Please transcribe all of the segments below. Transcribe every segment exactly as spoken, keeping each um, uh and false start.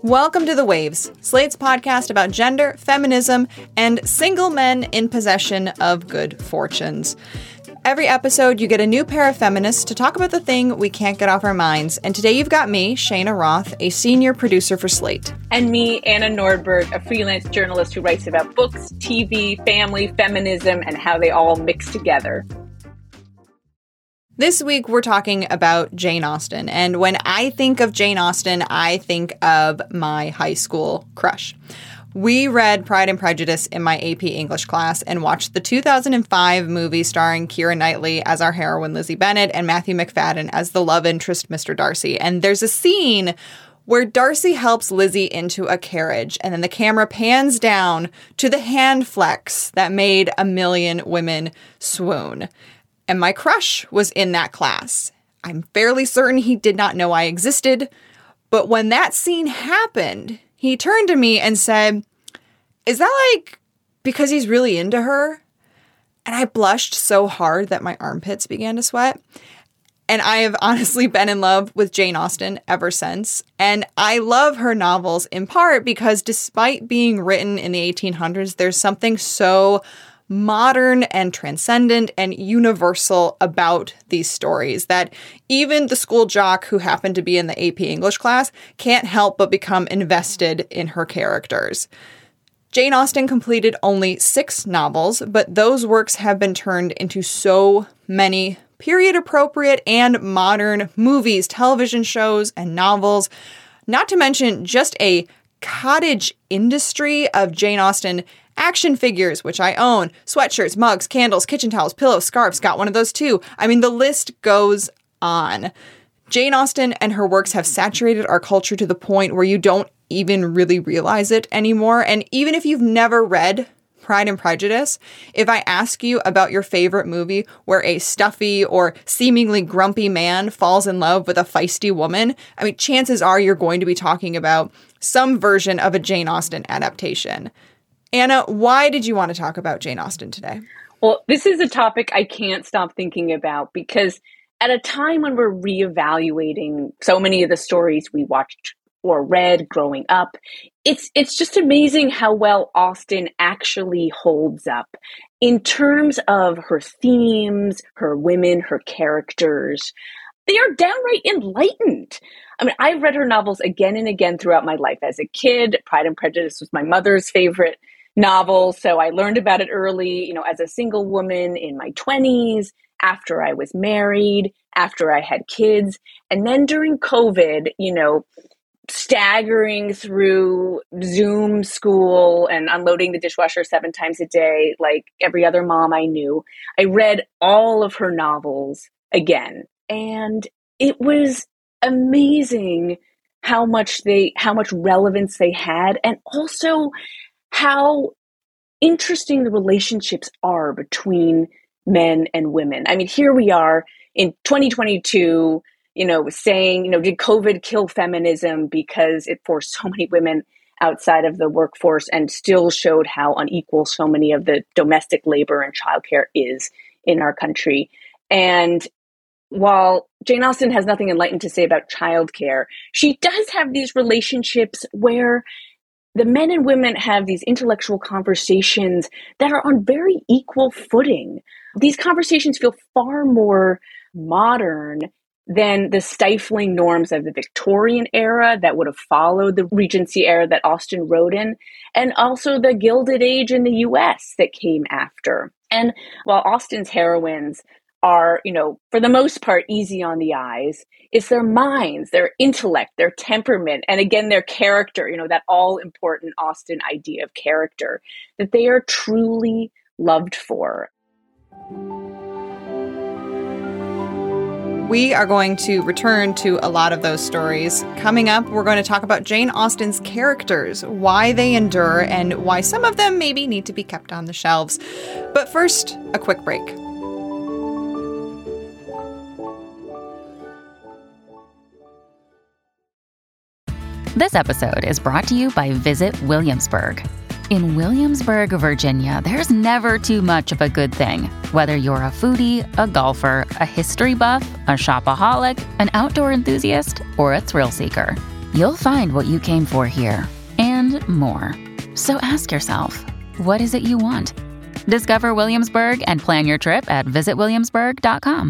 Welcome to The Waves, Slate's podcast about gender, feminism, and single men in possession of good fortunes. Every episode, you get a new pair of feminists to talk about the thing we can't get off our minds. And today you've got me, Shayna Roth, a senior producer for Slate. And me, Anna Nordberg, a freelance journalist who writes about books, T V, family, feminism, and how they all mix together. This week, we're talking about Jane Austen. And when I think of Jane Austen, I think of my high school crush. We read Pride and Prejudice in my A P English class and watched the two thousand five movie starring Keira Knightley as our heroine Lizzie Bennet and Matthew Macfadyen as the love interest Mister Darcy. And there's a scene where Darcy helps Lizzie into a carriage, and then the camera pans down to the hand flex that made a million women swoon. And my crush was in that class. I'm fairly certain he did not know I existed, but when that scene happened, he turned to me and said, "Is that like because he's really into her?" And I blushed so hard that my armpits began to sweat. And I have honestly been in love with Jane Austen ever since. And I love her novels in part because despite being written in the eighteen hundreds, there's something so modern and transcendent and universal about these stories that even the school jock who happened to be in the A P English class can't help but become invested in her characters. Jane Austen completed only six novels, but those works have been turned into so many period-appropriate and modern movies, television shows, and novels, not to mention just a cottage industry of Jane Austen action figures, which I own, sweatshirts, mugs, candles, kitchen towels, pillows, scarves, got one of those too. I mean, the list goes on. Jane Austen and her works have saturated our culture to the point where you don't even really realize it anymore. And even if you've never read Pride and Prejudice, if I ask you about your favorite movie where a stuffy or seemingly grumpy man falls in love with a feisty woman, I mean, chances are you're going to be talking about some version of a Jane Austen adaptation. Anna, why did you want to talk about Jane Austen today? Well, this is a topic I can't stop thinking about because at a time when we're reevaluating so many of the stories we watched or read growing up, it's it's just amazing how well Austen actually holds up in terms of her themes, her women, her characters. They are downright enlightened. I mean, I've read her novels again and again throughout my life. As a kid, Pride and Prejudice was my mother's favorite novel, so I learned about it early, you know, as a single woman in my twenties, after I was married, after I had kids. And then during COVID, you know, staggering through Zoom school and unloading the dishwasher seven times a day, like every other mom I knew, I read all of her novels again. And it was amazing how much they, how much relevance they had, and also how interesting the relationships are between men and women. I mean, here we are in twenty twenty-two, you know, saying, you know, did COVID kill feminism because it forced so many women outside of the workforce and still showed how unequal so many of the domestic labor and childcare is in our country. And while Jane Austen has nothing enlightened to say about childcare, she does have these relationships where the men and women have these intellectual conversations that are on very equal footing. These conversations feel far more modern than the stifling norms of the Victorian era that would have followed the Regency era that Austen wrote in, and also the Gilded Age in the U S that came after. And while Austen's heroines are, you know, for the most part, easy on the eyes, it's their minds, their intellect, their temperament, and again, their character, you know, that all-important Austen idea of character, that they are truly loved for. We are going to return to a lot of those stories. Coming up, we're going to talk about Jane Austen's characters, why they endure, and why some of them maybe need to be kept on the shelves. But first, a quick break. This episode is brought to you by Visit Williamsburg. In Williamsburg, Virginia, there's never too much of a good thing. Whether you're a foodie, a golfer, a history buff, a shopaholic, an outdoor enthusiast, or a thrill seeker, You'll find what you came for here and more. So ask yourself, what is it you want? Discover Williamsburg and plan your trip at visit williamsburg dot com.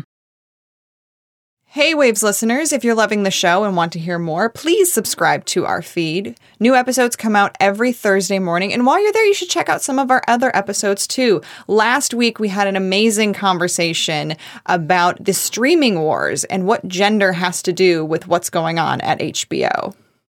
Hey Waves listeners, if you're loving the show and want to hear more, please subscribe to our feed. New episodes come out every Thursday morning, and while you're there, you should check out some of our other episodes too. Last week, we had an amazing conversation about the streaming wars and what gender has to do with what's going on at H B O.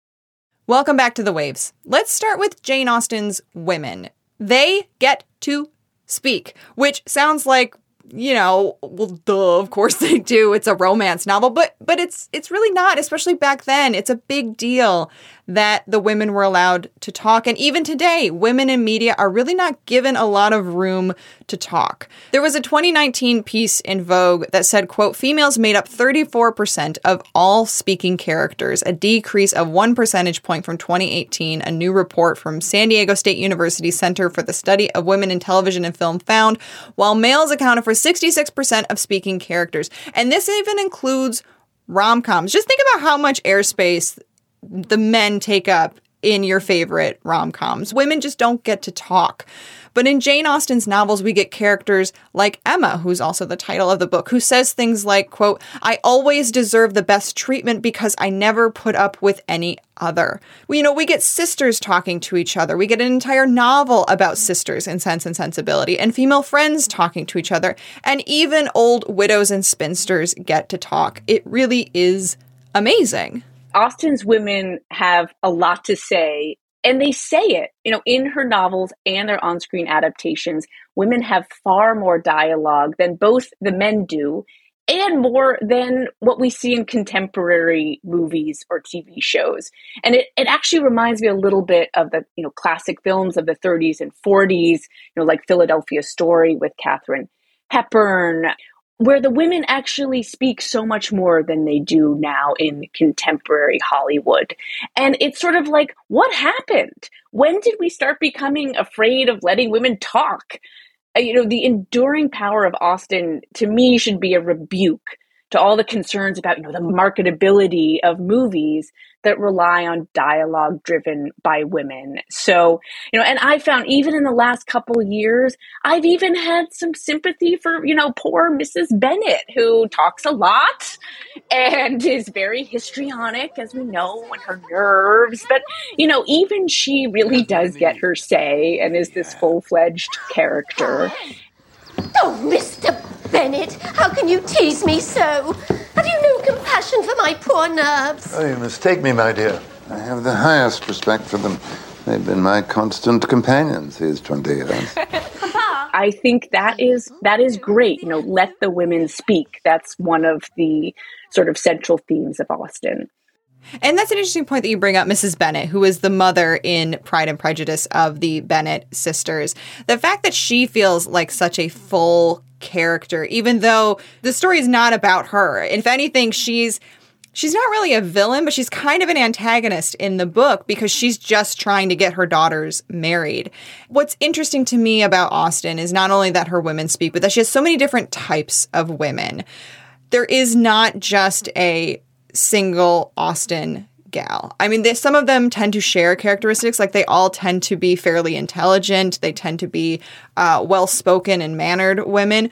Welcome back to The Waves. Let's start with Jane Austen's women. They get to speak, which sounds like, you know, well, duh, of course they do. It's a romance novel, but but it's it's really not, especially back then. It's a big deal that the women were allowed to talk. And even today, women in media are really not given a lot of room to talk. There was a twenty nineteen piece in Vogue that said, quote, females made up thirty-four percent of all speaking characters, a decrease of one percentage point from twenty eighteen. A new report from San Diego State University Center for the Study of Women in Television and Film found, while males accounted for sixty-six percent of speaking characters. And this even includes rom-coms. Just think about how much airspace the men take up in your favorite rom-coms. Women just don't get to talk. But in Jane Austen's novels, we get characters like Emma, who's also the title of the book, who says things like, quote, I always deserve the best treatment because I never put up with any other. We, you know, we get sisters talking to each other. We get an entire novel about sisters in Sense and Sensibility, and female friends talking to each other. And even old widows and spinsters get to talk. It really is amazing. Austen's women have a lot to say, and they say it, you know, in her novels and their on-screen adaptations. Women have far more dialogue than both the men do, and more than what we see in contemporary movies or T V shows. And it, it actually reminds me a little bit of the, you know, classic films of the thirties and forties, you know, like Philadelphia Story with Katharine Hepburn, where the women actually speak so much more than they do now in contemporary Hollywood. And it's sort of like, what happened? When did we start becoming afraid of letting women talk? Uh, you know, the enduring power of Austen, to me, should be a rebuke to all the concerns about, you know, the marketability of movies that rely on dialogue driven by women. So, you know, and I found even in the last couple of years, I've even had some sympathy for, you know, poor Missus Bennet, who talks a lot and is very histrionic, as we know, and her nerves. But, you know, even she really does get her say and is this full-fledged character. Oh, Mister Bennet, how can you tease me so? Have you no compassion for my poor nerves? Oh, you mistake me, my dear. I have the highest respect for them. They've been my constant companions these twenty years. Papa! I think that is that is great. You know, let the women speak. That's one of the sort of central themes of Austen. And that's an interesting point that you bring up, Missus Bennet, who is the mother in Pride and Prejudice of the Bennet sisters. The fact that she feels like such a full character, even though the story is not about her. If anything, she's she's not really a villain, but she's kind of an antagonist in the book because she's just trying to get her daughters married. What's interesting to me about Austen is not only that her women speak, but that she has so many different types of women. There is not just a single Austen gal. I mean, they, some of them tend to share characteristics, like they all tend to be fairly intelligent. They tend to be uh, well-spoken and mannered women.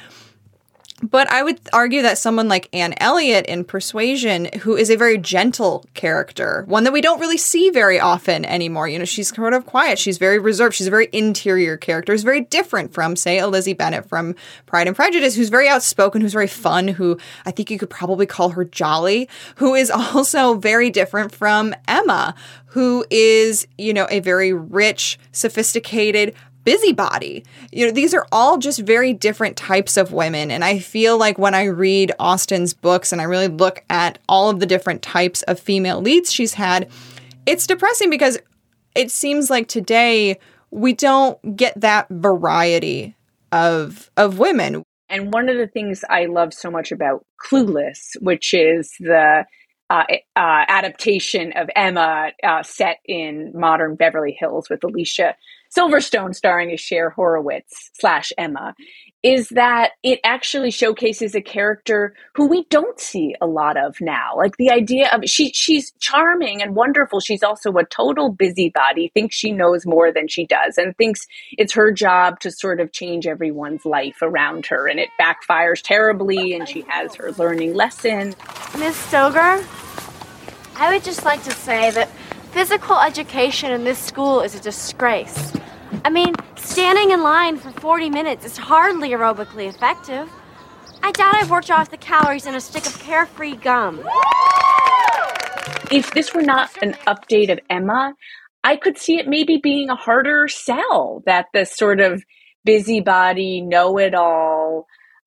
But I would argue that someone like Anne Elliot in Persuasion, who is a very gentle character, one that we don't really see very often anymore. You know, she's sort of quiet. She's very reserved. She's a very interior character. Is very different from, say, a Lizzie Bennet from Pride and Prejudice, who's very outspoken, who's very fun, who I think you could probably call her jolly, who is also very different from Emma, who is, you know, a very rich, sophisticated, busybody. You know, these are all just very different types of women. And I feel like when I read Austen's books and I really look at all of the different types of female leads she's had, it's depressing because it seems like today we don't get that variety of of women. And one of the things I love so much about Clueless, which is the Uh, uh, adaptation of Emma uh, set in modern Beverly Hills with Alicia Silverstone, starring as Cher Horowitz slash Emma, is that it actually showcases a character who we don't see a lot of now. Like the idea of she she's charming and wonderful. She's also a total busybody, thinks she knows more than she does, and thinks it's her job to sort of change everyone's life around her. And it backfires terribly, and she has her learning lesson. Miss Stoger, I would just like to say that physical education in this school is a disgrace. I mean, standing in line for forty minutes is hardly aerobically effective. I doubt I've worked off the calories in a stick of Carefree gum. If this were not an update of Emma, I could see it maybe being a harder sell, that the sort of busybody, know-it-all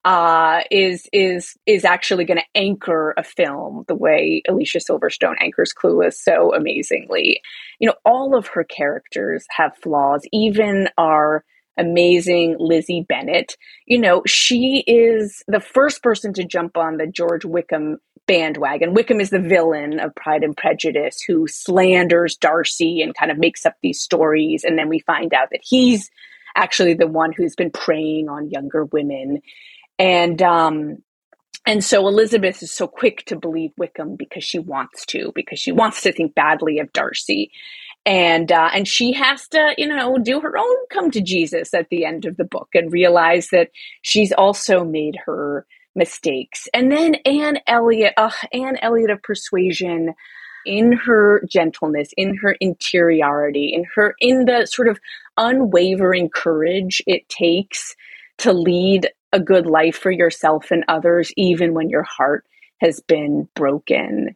uh, is is is actually going to anchor a film the way Alicia Silverstone anchors Clueless so amazingly. You know, all of her characters have flaws, even our amazing Lizzie Bennet. You know, she is the first person to jump on the George Wickham bandwagon. Wickham is the villain of Pride and Prejudice who slanders Darcy and kind of makes up these stories. And then we find out that he's actually the one who's been preying on younger women. And um, and so Elizabeth is so quick to believe Wickham because she wants to, because she wants to think badly of Darcy. And uh, and she has to, you know, do her own come to Jesus at the end of the book and realize that she's also made her mistakes. And then Anne Elliot, uh, Anne Elliot of Persuasion, in her gentleness, in her interiority, in her in the sort of unwavering courage it takes to lead a good life for yourself and others, even when your heart has been broken.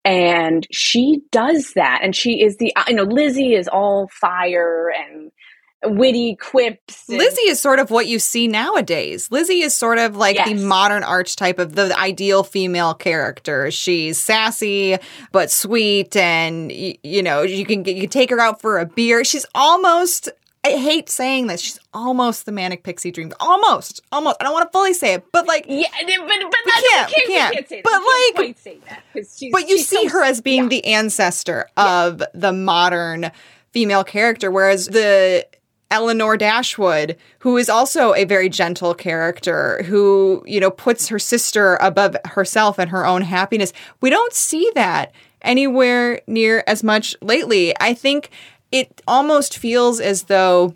And she does that. And she is the, you know, Lizzie is all fire and witty quips. And Lizzie is sort of what you see nowadays. Lizzie is sort of like yes. the modern archetype of the ideal female character. She's sassy but sweet, and y- you know you can you can take her out for a beer. She's almost. I hate saying this. She's almost the manic pixie dream. Almost, almost. I don't want to fully say it, but like, yeah, but, but we that's, can't, we can't, we can't. We can't say that. But we can't like, quite say that, 'cause she's, but you she's see so, her as being yeah. the ancestor of yeah. the modern female character, whereas the Eleanor Dashwood, who is also a very gentle character, who, you know, puts her sister above herself and her own happiness. We don't see that anywhere near as much lately. I think it almost feels as though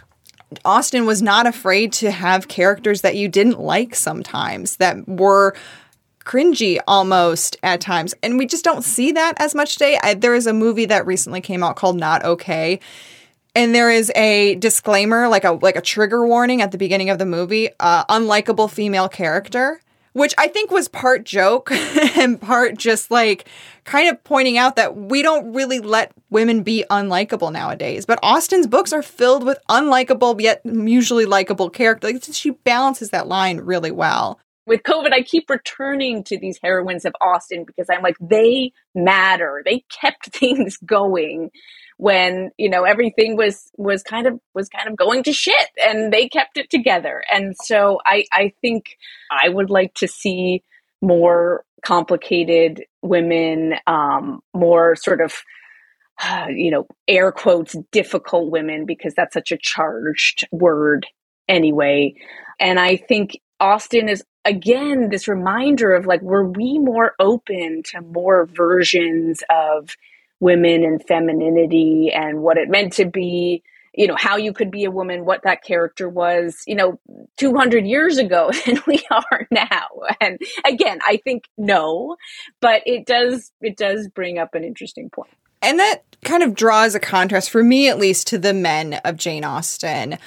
Austen was not afraid to have characters that you didn't like sometimes, that were cringy almost at times. And we just don't see that as much today. I, there is a movie that recently came out called Not Okay. And there is a disclaimer, like a like a trigger warning at the beginning of the movie, uh, unlikable female character, which I think was part joke and part just like kind of pointing out that we don't really let women be unlikable nowadays. But Austen's books are filled with unlikable yet usually likable characters. Like, she balances that line really well. With COVID, I keep returning to these heroines of Austen because I'm like, they matter. They kept things going when, you know, everything was was kind of was kind of going to shit, and they kept it together. And so I I think I would like to see more complicated women, um, more sort of, uh, you know, air quotes, difficult women, because that's such a charged word anyway. And I think Austen is, again, this reminder of like, were we more open to more versions of women and femininity and what it meant to be, you know, how you could be a woman, what that character was, you know, two hundred years ago than we are now. And again, I think no, but it does, it does bring up an interesting point. And that kind of draws a contrast, for me at least, to the men of Jane Austen.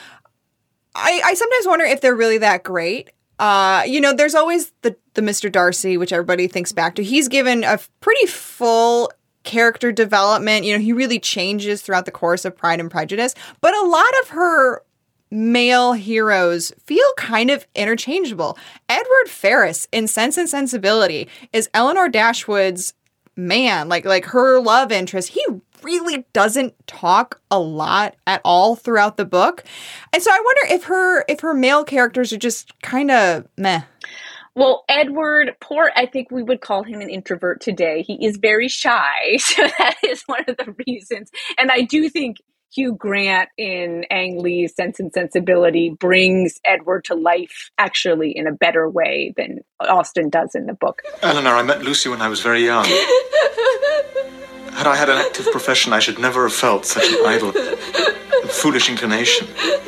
I, I sometimes wonder if they're really that great. Uh, you know, there's always the, the Mister Darcy, which everybody thinks back to. He's given a pretty full character development. You know, he really changes throughout the course of Pride and Prejudice. But a lot of her male heroes feel kind of interchangeable. Edward Ferrars in Sense and Sensibility is Eleanor Dashwood's man, like like her love interest. He really doesn't talk a lot at all throughout the book. And so I wonder if her if her male characters are just kind of meh. Well, Edward, poor, I think we would call him an introvert today. He is very shy. So that is one of the reasons. And I do think Hugh Grant in Ang Lee's Sense and Sensibility brings Edward to life actually in a better way than Austen does in the book. Eleanor, I met Lucy when I was very young. Had I had an active profession, I should never have felt such an idle and foolish inclination.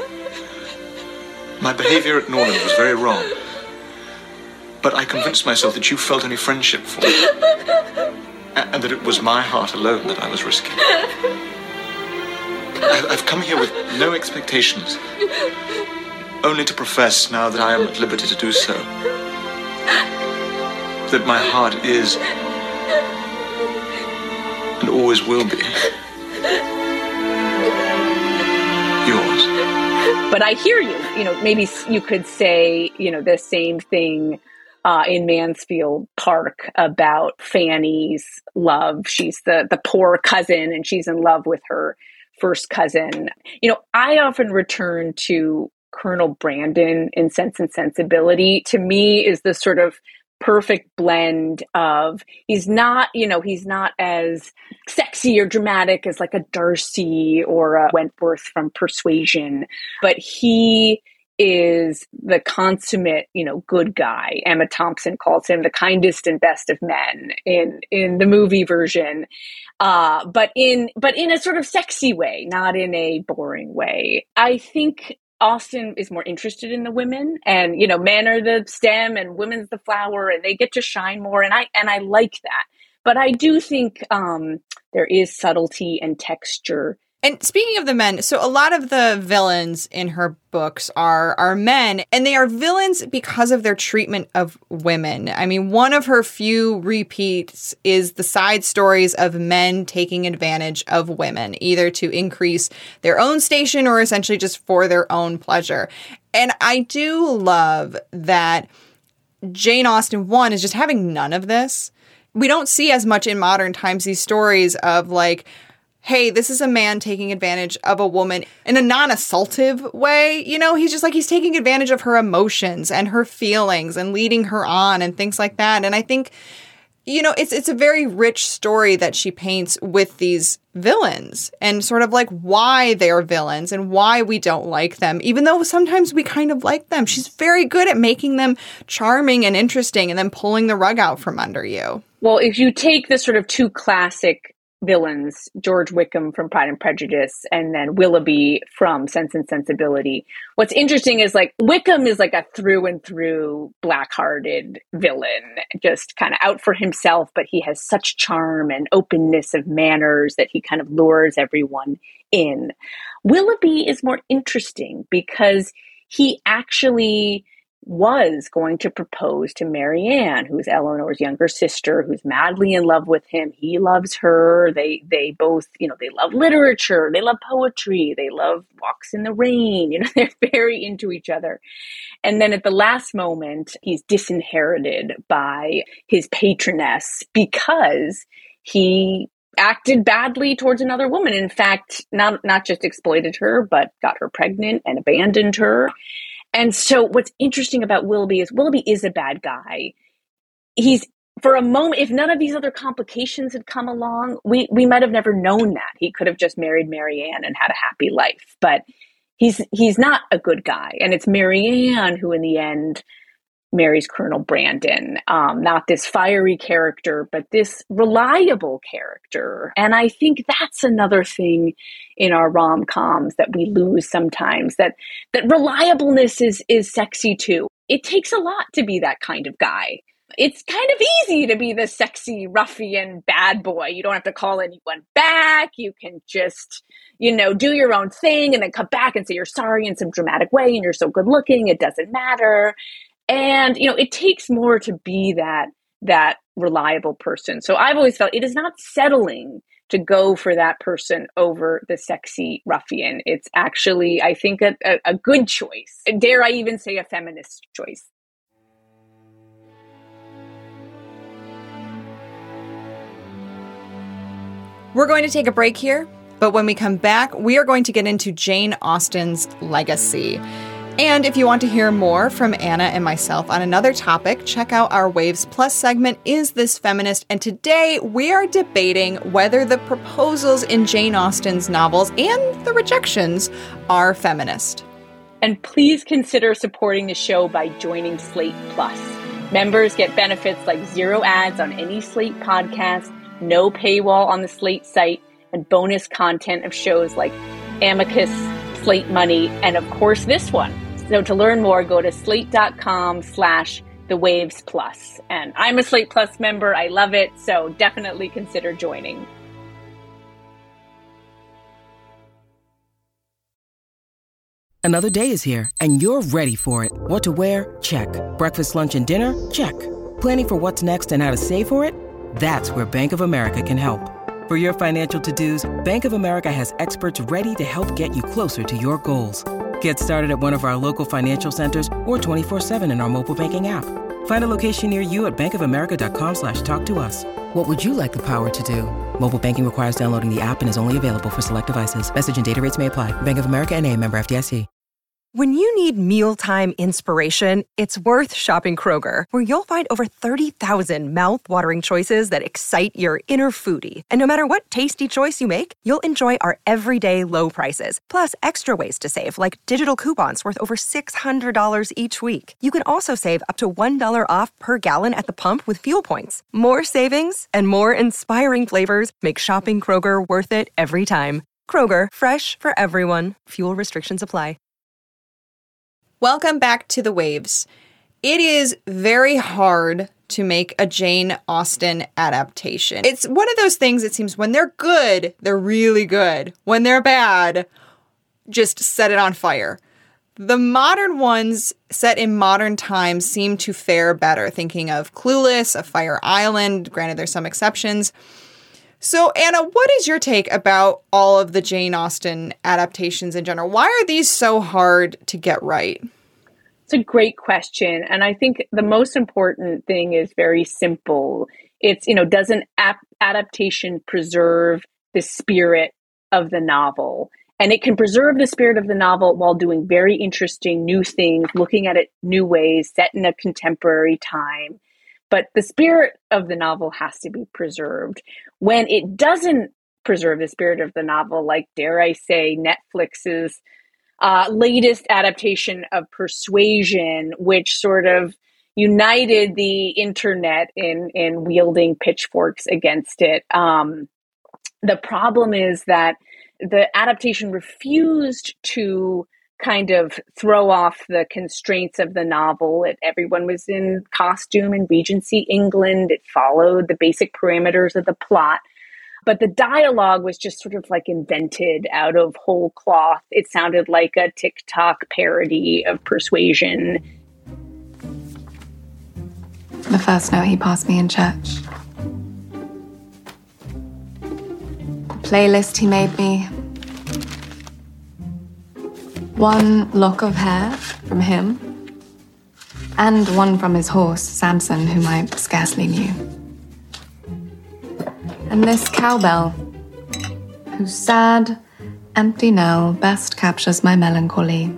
My behavior at Norland was very wrong. But I convinced myself that you felt only friendship for me, and that it was my heart alone that I was risking. I've come here with no expectations, only to profess, now that I am at liberty to do so, that my heart is, and always will be, yours. But I hear you. You know, maybe you could say, you know, the same thing Uh, in Mansfield Park about Fanny's love. She's the, the poor cousin and she's in love with her first cousin. You know, I often return to Colonel Brandon in Sense and Sensibility. To me is the sort of perfect blend of, he's not, you know, he's not as sexy or dramatic as like a Darcy or a Wentworth from Persuasion, but he is the consummate, you know, good guy. Emma Thompson calls him the kindest and best of men in, in the movie version. Uh, but in, but in a sort of sexy way, not in a boring way. I think Austen is more interested in the women, and, you know, men are the stem and women's the flower, and they get to shine more. And I, and I like that. But I do think, um, there is subtlety and texture. And speaking of the men, so a lot of the villains in her books are are men, and they are villains because of their treatment of women. I mean, one of her few repeats is the side stories of men taking advantage of women, either to increase their own station or essentially just for their own pleasure. And I do love that Jane Austen, one, is just having none of this. We don't see as much in modern times these stories of like, hey, this is a man taking advantage of a woman in a non-assaultive way. You know, he's just like, he's taking advantage of her emotions and her feelings and leading her on and things like that. And I think, you know, it's it's a very rich story that she paints with these villains and sort of like why they're villains and why we don't like them, even though sometimes we kind of like them. She's very good at making them charming and interesting and then pulling the rug out from under you. Well, if you take the sort of two classic villains, George Wickham from Pride and Prejudice and then Willoughby from Sense and Sensibility, what's interesting is like Wickham is like a through and through black-hearted villain, just kind of out for himself, but he has such charm and openness of manners that he kind of lures everyone in. Willoughby is more interesting because he actually was going to propose to Marianne, who's Eleanor's younger sister, who's madly in love with him. He loves her. They they both, you know, they love literature. They love poetry. They love walks in the rain. You know, they're very into each other. And then at the last moment, he's disinherited by his patroness because he acted badly towards another woman. In fact, not not just exploited her, but got her pregnant and abandoned her. And so what's interesting about Willoughby is Willoughby is a bad guy. He's, for a moment, if none of these other complications had come along, we, we might have never known that. He could have just married Marianne and had a happy life. But he's he's not a good guy. And it's Marianne who, in the end, marries Colonel Brandon. Um, not this fiery character, but this reliable character. And I think that's another thing in our rom-coms that we lose sometimes, that that reliableness is is sexy too. It takes a lot to be that kind of guy. It's kind of easy to be the sexy ruffian bad boy. You don't have to call anyone back. You can just, you know, do your own thing and then come back and say you're sorry in some dramatic way and you're so good looking, it doesn't matter. And, you know, it takes more to be that that reliable person. So I've always felt it is not settling to go for that person over the sexy ruffian. It's actually, I think, a, a, a good choice. Dare I even say a feminist choice. We're going to take a break here, but when we come back, we are going to get into Jane Austen's legacy. And if you want to hear more from Anna and myself on another topic, check out our Waves Plus segment, Is This Feminist? And today we are debating whether the proposals in Jane Austen's novels and the rejections are feminist. And please consider supporting the show by joining Slate Plus. Members get benefits like zero ads on any Slate podcast, no paywall on the Slate site, and bonus content of shows like Amicus, Slate Money, and of course this one. So to learn more, go to slate.com slash the Waves Plus. And I'm a Slate Plus member. I love it. So definitely consider joining. Another day is here and you're ready for it. What to wear? Check. Breakfast, lunch, and dinner? Check. Planning for what's next and how to save for it? That's where Bank of America can help. For your financial to-dos, Bank of America has experts ready to help get you closer to your goals. Get started at one of our local financial centers or twenty-four seven in our mobile banking app. Find a location near you at bankofamerica.com slash talk to us. What would you like the power to do? Mobile banking requires downloading the app and is only available for select devices. Message and data rates may apply. Bank of America N A, member F D I C. When you need mealtime inspiration, it's worth shopping Kroger, where you'll find over thirty thousand mouth-watering choices that excite your inner foodie. And no matter what tasty choice you make, you'll enjoy our everyday low prices, plus extra ways to save, like digital coupons worth over six hundred dollars each week. You can also save up to one dollar off per gallon at the pump with fuel points. More savings and more inspiring flavors make shopping Kroger worth it every time. Kroger, fresh for everyone. Fuel restrictions apply. Welcome back to The Waves. It is very hard to make a Jane Austen adaptation. It's one of those things, it seems, when they're good, they're really good. When they're bad, just set it on fire. The modern ones set in modern times seem to fare better, thinking of Clueless, of Fire Island, granted there's some exceptions. So, Anna, what is your take about all of the Jane Austen adaptations in general? Why are these so hard to get right? It's a great question. And I think the most important thing is very simple. It's, you know, does an ap- adaptation preserve the spirit of the novel? And it can preserve the spirit of the novel while doing very interesting new things, looking at it new ways, set in a contemporary time. But the spirit of the novel has to be preserved. When it doesn't preserve the spirit of the novel, like, dare I say, Netflix's uh, latest adaptation of Persuasion, which sort of united the internet in, in wielding pitchforks against it. Um, the problem is that the adaptation refused to kind of throw off the constraints of the novel. It, everyone was in costume in Regency England. It followed the basic parameters of the plot. But the dialogue was just sort of like invented out of whole cloth. It sounded like a TikTok parody of Persuasion. The first note he passed me in church. The playlist he made me. One lock of hair from him, and one from his horse, Samson, whom I scarcely knew. And this cowbell, whose sad, empty knell best captures my melancholy.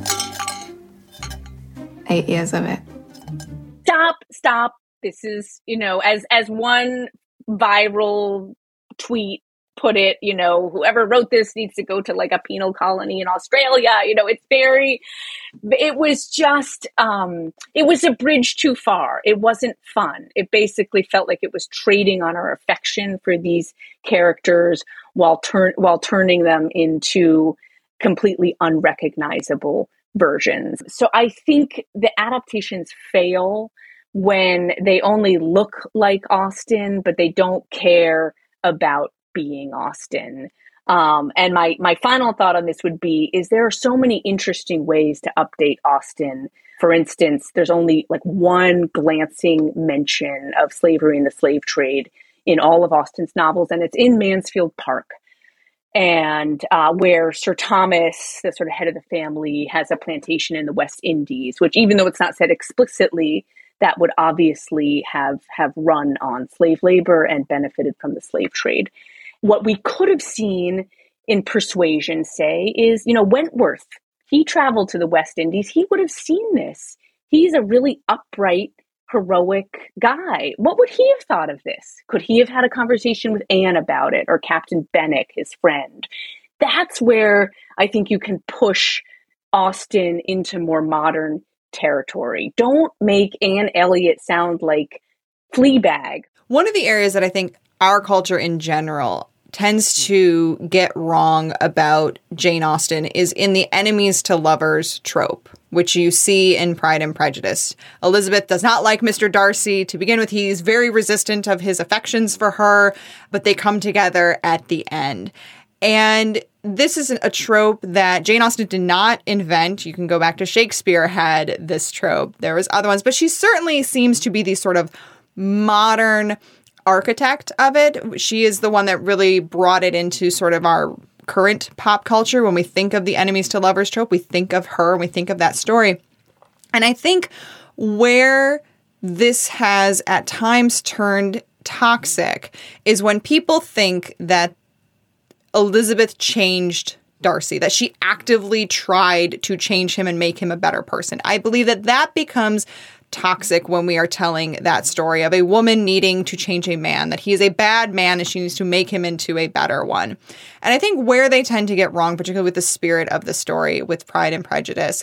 Eight years of it. Stop, stop. This is, you know, as as one viral tweet put it, you know, whoever wrote this needs to go to like a penal colony in Australia. You know, it's very, it was just, um, it was a bridge too far. It wasn't fun. It basically felt like it was trading on our affection for these characters while turn while turning them into completely unrecognizable versions. So I think the adaptations fail when they only look like Austen, but they don't care about being Austen. Um, and my my final thought on this would be, is there are so many interesting ways to update Austen. For instance, there's only like one glancing mention of slavery and the slave trade in all of Austen's novels, and it's in Mansfield Park. And uh, where Sir Thomas, the sort of head of the family, has a plantation in the West Indies, which, even though it's not said explicitly, that would obviously have, have run on slave labor and benefited from the slave trade. What we could have seen in Persuasion, say, is, you know, Wentworth he traveled to the West Indies, he would have seen this. He's a really upright, heroic guy. What would he have thought of this? Could he have had a conversation with Anne about it, or Captain Benwick, his friend? That's where I think you can push Austen into more modern territory. Don't make Anne Elliot sound like Fleabag. One of the areas that I think our culture in general tends to get wrong about Jane Austen is in the enemies to lovers trope, which you see in Pride and Prejudice. Elizabeth does not like Mister Darcy. To begin with, he's very resistant of his affections for her, but they come together at the end. And this is a trope that Jane Austen did not invent. You can go back to Shakespeare had this trope. There was other ones, but she certainly seems to be the sort of modern architect of it. She is the one that really brought it into sort of our current pop culture. When we think of the enemies to lovers trope, we think of her and we think of that story. And I think where this has at times turned toxic is when people think that Elizabeth changed Darcy, that she actively tried to change him and make him a better person. I believe that that becomes toxic when we are telling that story of a woman needing to change a man, that he is a bad man and she needs to make him into a better one. And I think where they tend to get wrong, particularly with the spirit of the story with Pride and Prejudice,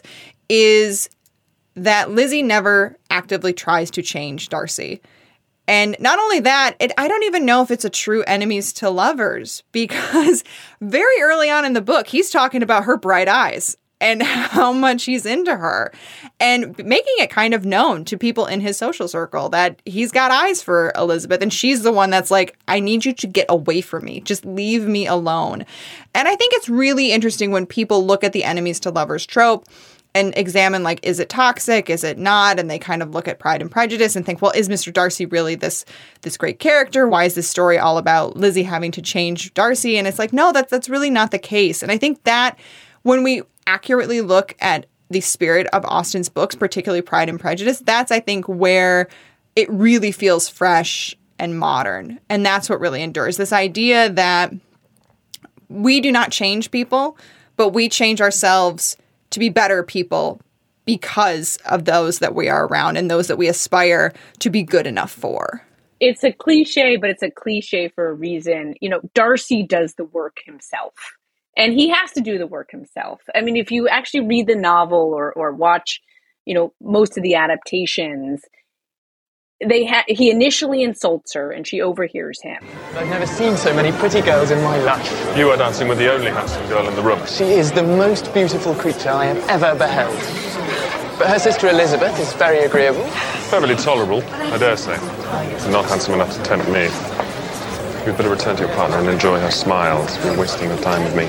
is that Lizzie never actively tries to change Darcy. And not only that, it, I don't even know if it's a true enemies to lovers, because very early on in the book, he's talking about her bright eyes and how much he's into her, and making it kind of known to people in his social circle that he's got eyes for Elizabeth. And she's the one that's like, I need you to get away from me. Just leave me alone. And I think it's really interesting when people look at the enemies to lovers trope and examine, like, is it toxic? Is it not? And they kind of look at Pride and Prejudice and think, well, is Mister Darcy really this this great character? Why is this story all about Lizzie having to change Darcy? And it's like, no, that's, that's really not the case. And I think that when we accurately look at the spirit of Austen's books, particularly Pride and Prejudice, that's, I think, where it really feels fresh and modern. And that's what really endures. This idea that we do not change people, but we change ourselves to be better people because of those that we are around and those that we aspire to be good enough for. It's a cliche, but it's a cliche for a reason. You know, Darcy does the work himself, and he has to do the work himself. I mean, if you actually read the novel or or watch, you know, most of the adaptations, they ha- he initially insults her and she overhears him. I've never seen so many pretty girls in my life. You are dancing with the only handsome girl in the room. She is the most beautiful creature I have ever beheld. But her sister Elizabeth is very agreeable. Perfectly tolerable, I dare say. Not handsome enough to tempt me. You'd better return to your partner and enjoy her smiles. You're wasting your time with me.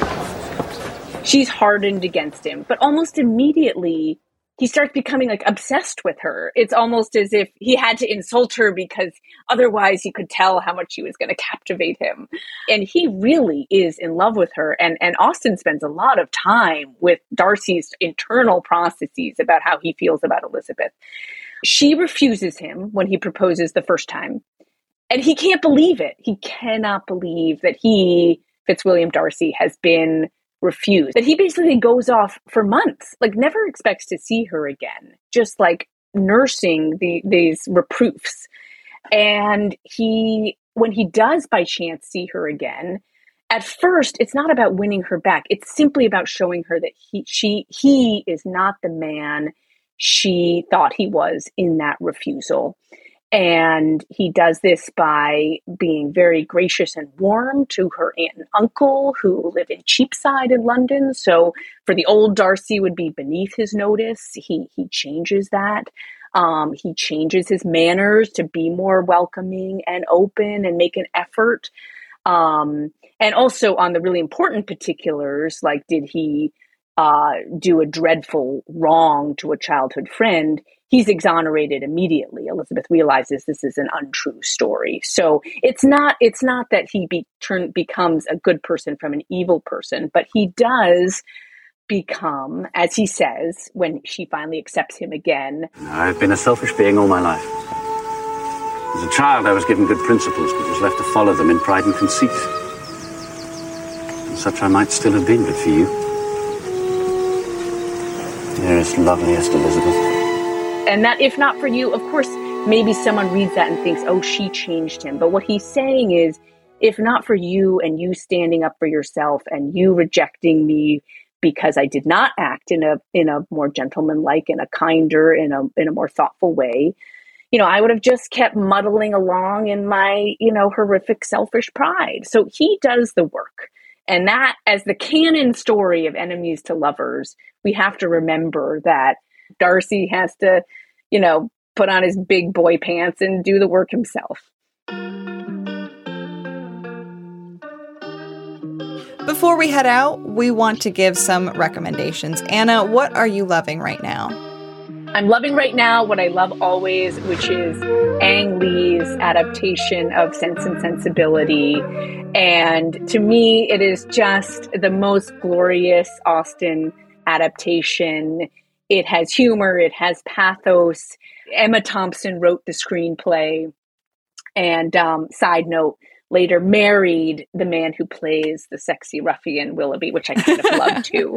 She's hardened against him, but almost immediately he starts becoming like obsessed with her. It's almost as if he had to insult her because otherwise he could tell how much she was going to captivate him. And he really is in love with her. And, and Austen spends a lot of time with Darcy's internal processes about how he feels about Elizabeth. She refuses him when he proposes the first time. And he can't believe it. He cannot believe that he, Fitzwilliam Darcy, has been refused. That he basically goes off for months, like never expects to see her again, just like nursing the, these reproofs. And he, when he does by chance see her again, at first it's not about winning her back. It's simply about showing her that he, she, he is not the man she thought he was in that refusal. And he does this by being very gracious and warm to her aunt and uncle who live in Cheapside in London. So for the old Darcy would be beneath his notice. He he changes that. Um, he changes his manners to be more welcoming and open and make an effort. Um, and also on the really important particulars, like did he uh, do a dreadful wrong to a childhood friend? He's exonerated immediately. Elizabeth realizes this is an untrue story. So it's not it's not that he be, turn, becomes a good person from an evil person, but he does become, as he says, when she finally accepts him again. I've been a selfish being all my life. As a child, I was given good principles, but was left to follow them in pride and conceit. And such I might still have been, but for you. Dearest, loveliest Elizabeth. And that, if not for you, of course, maybe someone reads that and thinks, oh, she changed him. But what he's saying is, if not for you and you standing up for yourself and you rejecting me because I did not act in a in a more gentlemanlike, in a kinder, in a in a more thoughtful way, you know, I would have just kept muddling along in my, you know, horrific selfish pride. So he does the work. And that, as the canon story of enemies to lovers, we have to remember that Darcy has to, you know, put on his big boy pants and do the work himself. Before we head out, we want to give some recommendations. Anna, what are you loving right now? I'm loving right now what I love always, which is Ang Lee's adaptation of Sense and Sensibility. And to me, it is just the most glorious Austen adaptation. It has humor, it has pathos. Emma Thompson wrote the screenplay. And um, side note, later married the man who plays the sexy ruffian Willoughby, which I kind of love too.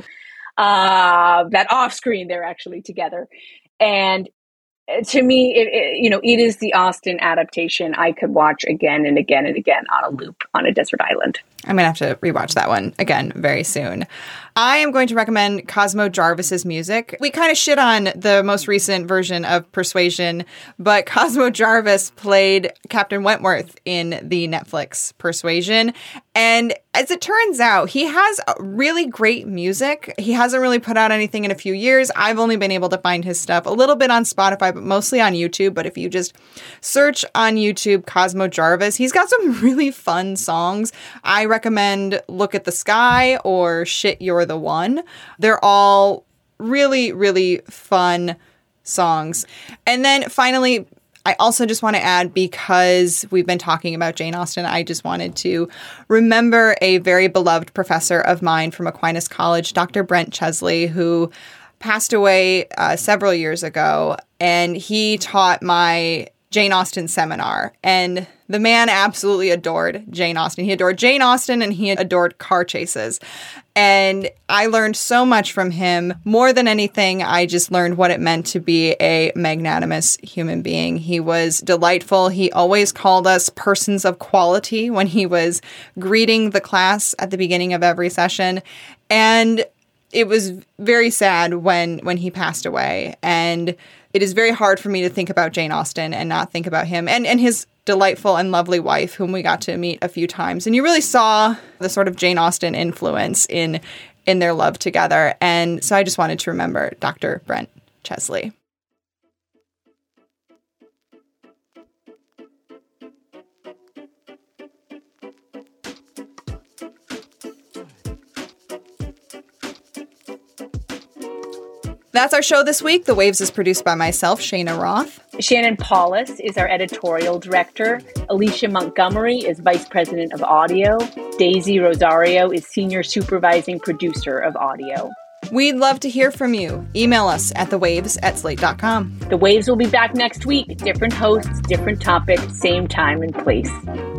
Uh, that off screen, they're actually together. And to me, it, it, you know, it is the Austen adaptation I could watch again and again and again on a loop on a desert island. I'm going to have to rewatch that one again very soon. I am going to recommend Cosmo Jarvis's music. We kind of shit on the most recent version of Persuasion, but Cosmo Jarvis played Captain Wentworth in the Netflix Persuasion. And as it turns out, he has really great music. He hasn't really put out anything in a few years. I've only been able to find his stuff a little bit on Spotify, but mostly on YouTube. But if you just search on YouTube Cosmo Jarvis, he's got some really fun songs. I recommend Look at the Sky or Shit, You're the One. They're all really, really fun songs. And then finally, I also just want to add, because we've been talking about Jane Austen, I just wanted to remember a very beloved professor of mine from Aquinas College, Doctor Brent Chesley, who passed away uh, several years ago. And he taught my Jane Austen seminar. And the man absolutely adored Jane Austen. He adored Jane Austen and he adored car chases. And I learned so much from him. More than anything, I just learned what it meant to be a magnanimous human being. He was delightful. He always called us persons of quality when he was greeting the class at the beginning of every session. And it was very sad when when he passed away. And it is very hard for me to think about Jane Austen and not think about him and, and his delightful and lovely wife, whom we got to meet a few times. And you really saw the sort of Jane Austen influence in in their love together. And so I just wanted to remember Doctor Brent Chesley. That's our show this week. The Waves is produced by myself, Shayna Roth. Shannon Paulus is our editorial director. Alicia Montgomery is vice president of audio. Daisy Rosario is senior supervising producer of audio. We'd love to hear from you. Email us at thewaves at slate dot com. The Waves will be back next week. Different hosts, different topic, same time and place.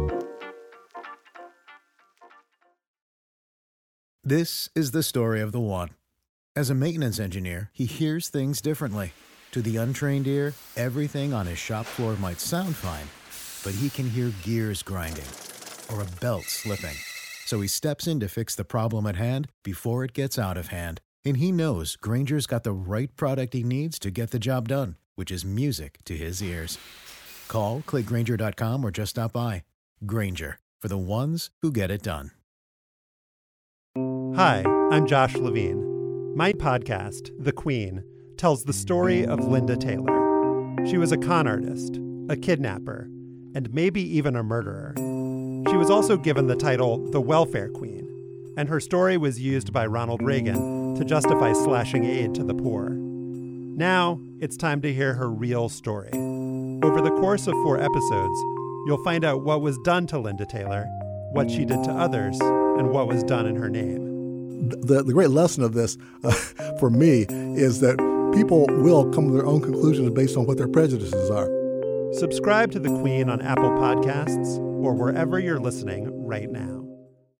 This is the story of the one. As a maintenance engineer, he hears things differently. To the untrained ear, everything on his shop floor might sound fine, but he can hear gears grinding or a belt slipping. So he steps in to fix the problem at hand before it gets out of hand. And he knows Grainger's got the right product he needs to get the job done, which is music to his ears. Call, click Grainger dot com, or just stop by. Grainger, for the ones who get it done. Hi, I'm Josh Levine. My podcast, The Queen, tells the story of Linda Taylor. She was a con artist, a kidnapper, and maybe even a murderer. She was also given the title the Welfare Queen, and her story was used by Ronald Reagan to justify slashing aid to the poor. Now, it's time to hear her real story. Over the course of four episodes, you'll find out what was done to Linda Taylor, what she did to others, and what was done in her name. The, the great lesson of this, uh, for me, is that people will come to their own conclusions based on what their prejudices are. Subscribe to The Queen on Apple Podcasts or wherever you're listening right now.